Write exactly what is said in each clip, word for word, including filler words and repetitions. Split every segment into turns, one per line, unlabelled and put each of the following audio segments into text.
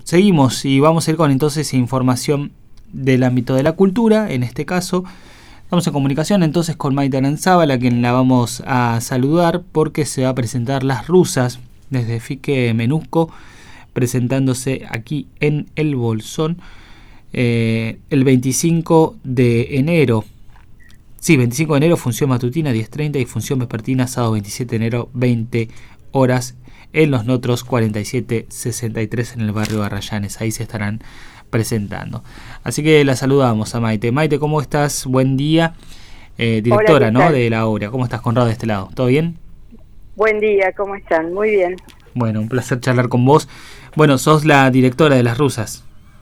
seguimos y vamos a ir con entonces información del ámbito de la cultura. En este caso, estamos en comunicación entonces con Maite Aranzábal, a quien la vamos a saludar porque se va a presentar Las Rusas desde Fique Menuzco, presentándose aquí en El Bolsón eh, el veinticinco de enero. Sí, veinticinco de enero, función matutina diez treinta y función vespertina sábado veintisiete de enero veinte horas en Los Notros cuarenta y siete sesenta y tres en el barrio de Arrayanes. Ahí se estarán presentando. Así que la saludamos a Maite. Maite, ¿cómo estás? Buen día. Eh, directora,
Hola,
¿no? De la obra. ¿Cómo estás, Conrado, de este lado? ¿Todo bien?
Buen día, ¿cómo están? Muy bien.
Bueno, un placer charlar con vos. Bueno, sos la directora de Las Rusas.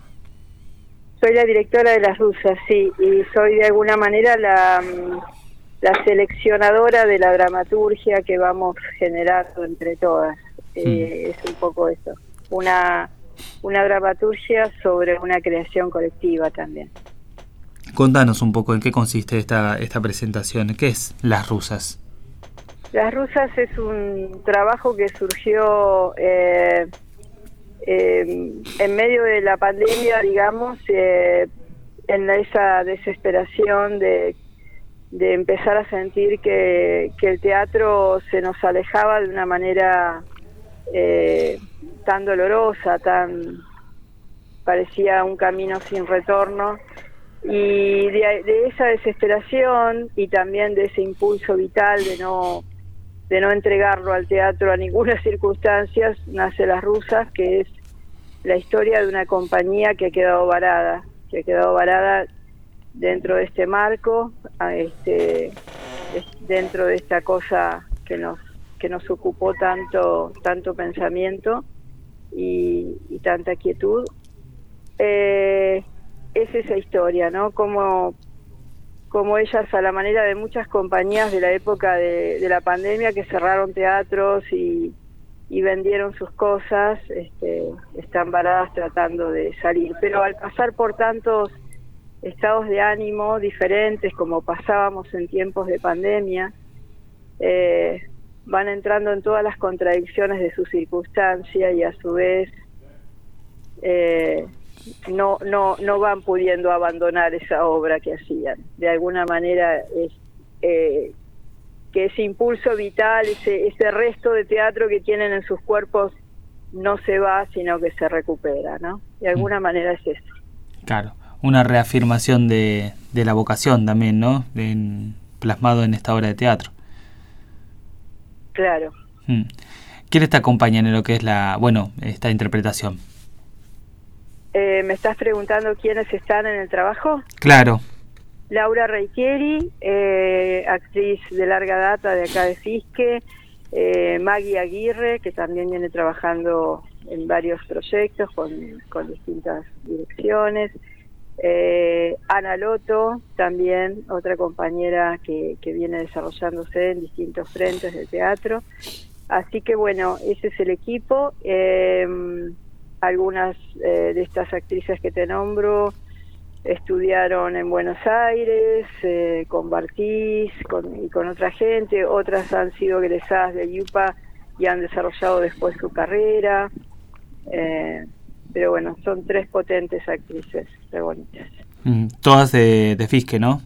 Soy la directora de Las Rusas, sí, y soy de alguna manera la, la seleccionadora de la dramaturgia que vamos generando entre todas. Mm. Eh, es un poco eso, una, una dramaturgia sobre una creación colectiva también.
Contanos un poco en qué consiste esta, esta presentación. ¿Qué es Las Rusas?
Las Rusas es un trabajo que surgió... Eh, Eh, en medio de la pandemia, digamos, eh, en esa desesperación de, de empezar a sentir que, que el teatro se nos alejaba de una manera eh, tan dolorosa, tan parecía un camino sin retorno, y de, de esa desesperación y también de ese impulso vital de no de no entregarlo al teatro a ninguna circunstancia, nace Las Rusas, que es la historia de una compañía que ha quedado varada, que ha quedado varada dentro de este marco, este, dentro de esta cosa que nos que nos ocupó tanto tanto pensamiento y, y tanta quietud. Eh, es esa historia, ¿no? Como como ellas, a la manera de muchas compañías de la época de, de la pandemia que cerraron teatros y, y vendieron sus cosas, este, están varadas tratando de salir. Pero al pasar por tantos estados de ánimo diferentes, como pasábamos en tiempos de pandemia, eh, van entrando en todas las contradicciones de su circunstancia y a su vez... Eh, no no no van pudiendo abandonar esa obra que hacían. De alguna manera es eh, que ese impulso vital, ese ese resto de teatro que tienen en sus cuerpos no se va, sino que se recupera, ¿no? De alguna mm. manera es eso.
Claro, una reafirmación de, de la vocación también, ¿no? De, en, plasmado en esta obra de teatro.
Claro.
Mm. ¿Quiénes te acompañan en lo que es la, bueno, esta interpretación?
Eh, ¿Me estás preguntando quiénes están en el trabajo?
Claro.
Laura Reitieri, eh, actriz de larga data de acá de Fisque, eh, Maggie Aguirre, que también viene trabajando en varios proyectos con, con distintas direcciones, eh, Ana Loto, también otra compañera que, que viene desarrollándose en distintos frentes de teatro. Así que bueno, ese es el equipo. Eh, Algunas eh, de estas actrices que te nombro estudiaron en Buenos Aires, eh, con Bartiz con, y con otra gente. Otras han sido egresadas de I U P A y han desarrollado después su carrera. Eh, pero bueno, son tres potentes actrices, re bonitas.
Mm, todas de, de Fisque, ¿no?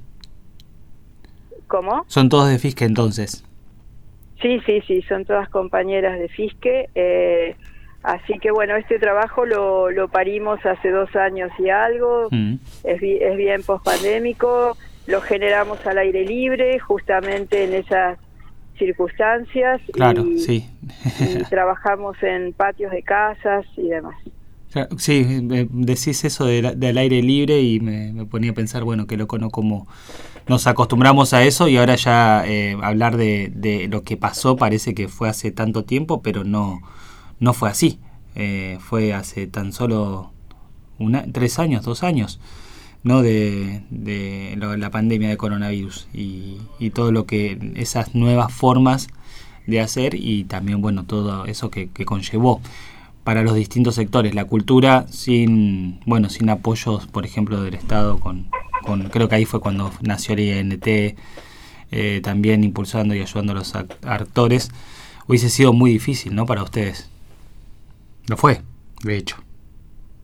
¿Cómo?
Son todas de Fisque entonces.
Sí, sí, sí, son todas compañeras de Fisque. Eh, Así que bueno, este trabajo lo, lo parimos hace dos años y algo, mm. es, es bien pospandémico, lo generamos al aire libre, justamente en esas circunstancias,
claro,
y,
sí.
y trabajamos en patios de casas y demás.
Sí, decís eso de, del aire libre y me, me ponía a pensar, bueno, qué loco, ¿no? Como nos acostumbramos a eso y ahora ya eh, hablar de, de lo que pasó parece que fue hace tanto tiempo, pero no... No fue así, eh, fue hace tan solo una, tres años, dos años, ¿no? De, de lo, la pandemia de coronavirus y, y todo lo que, esas nuevas formas de hacer y también, bueno, todo eso que, que conllevó para los distintos sectores. La cultura sin, bueno, sin apoyos, por ejemplo, del Estado, con, con creo que ahí fue cuando nació el I N T, eh, también impulsando y ayudando a los actores, hubiese sido muy difícil, ¿no? Para ustedes. Lo fue, de hecho.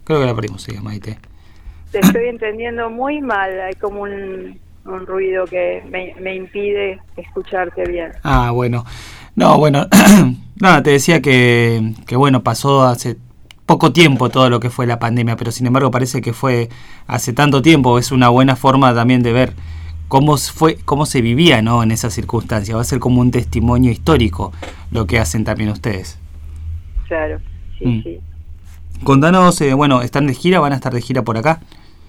Creo que la perdimos, sí, Maite.
Te estoy entendiendo muy mal, hay como un, un ruido que me, me impide escucharte bien.
Ah, bueno. No, bueno, nada, te decía que, que, bueno, pasó hace poco tiempo todo lo que fue la pandemia, pero sin embargo parece que fue hace tanto tiempo. Es una buena forma también de ver cómo fue, cómo se vivía, ¿no?, en esas circunstancias. Va a ser como un testimonio histórico lo que hacen también ustedes.
Claro, sí,
mm.
sí.
Contanos, eh, bueno, ¿están de gira? ¿Van a estar de gira por acá?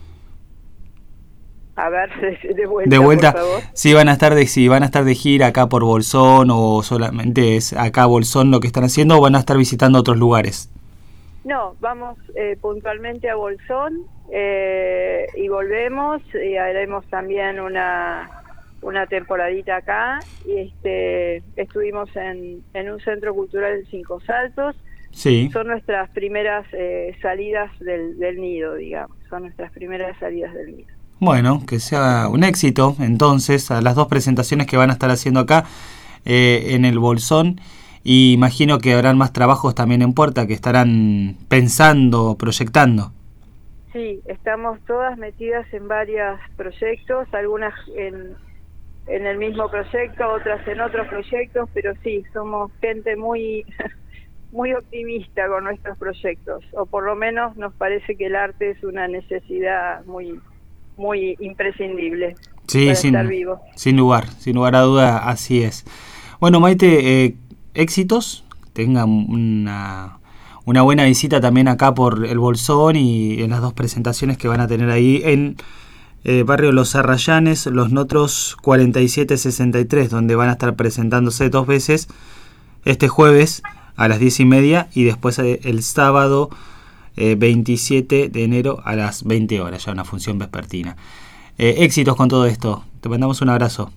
A ver, de, de vuelta,
de vuelta.
por favor.
Sí, van a estar de, sí, van a estar de gira acá por Bolsón, o solamente es acá Bolsón lo que están haciendo, o van a estar visitando otros lugares.
No, vamos eh, puntualmente a Bolsón eh, y volvemos y haremos también una una temporadita acá. Y este estuvimos en, en un centro cultural en Cinco Saltos.
Sí.
Son nuestras primeras eh, salidas del, del nido, digamos. Son nuestras primeras salidas del nido.
Bueno, que sea un éxito entonces a las dos presentaciones que van a estar haciendo acá eh, en el Bolsón. Y imagino que habrán más trabajos también en puerta que estarán pensando, proyectando.
Sí, estamos todas metidas en varios proyectos, algunas en, en el mismo proyecto, otras en otros proyectos, pero sí, somos gente muy... muy optimista con nuestros proyectos, o por lo menos nos parece que el arte es una necesidad muy muy imprescindible
sí,
para
sin,
estar vivo.
Sin lugar, sin lugar a duda, así es. Bueno, Maite, eh, éxitos, tengan una, una buena visita también acá por el Bolsón y en las dos presentaciones que van a tener ahí en eh, barrio Los Arrayanes, Los Notros cuarenta y siete sesenta y tres, donde van a estar presentándose dos veces este jueves a las diez y media y después el sábado eh, veintisiete de enero a las veinte horas, ya una función vespertina. Eh, éxitos con todo esto, te mandamos un abrazo.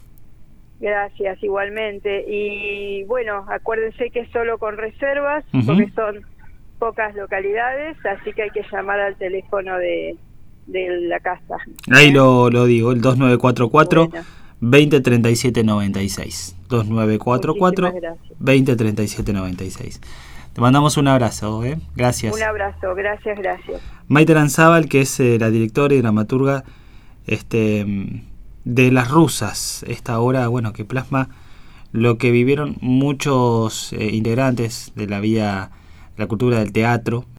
Gracias, igualmente. Y bueno, acuérdense que es solo con reservas,
uh-huh.
porque son pocas localidades, así que hay que llamar al teléfono de, de la casa.
Ahí ¿eh? lo, lo digo, el dos nueve cuatro cuatro
bueno.
veinte treinta y siete noventa y seis. dos nueve cuatro cuatro veinte treinta y siete noventa y seis. Te mandamos un abrazo, ¿eh? Gracias.
Un abrazo, gracias, gracias.
Maite Aranzábal, que es eh, la directora y dramaturga este, de Las Rusas, esta obra, bueno, que plasma lo que vivieron muchos eh, integrantes de la vida, la cultura del teatro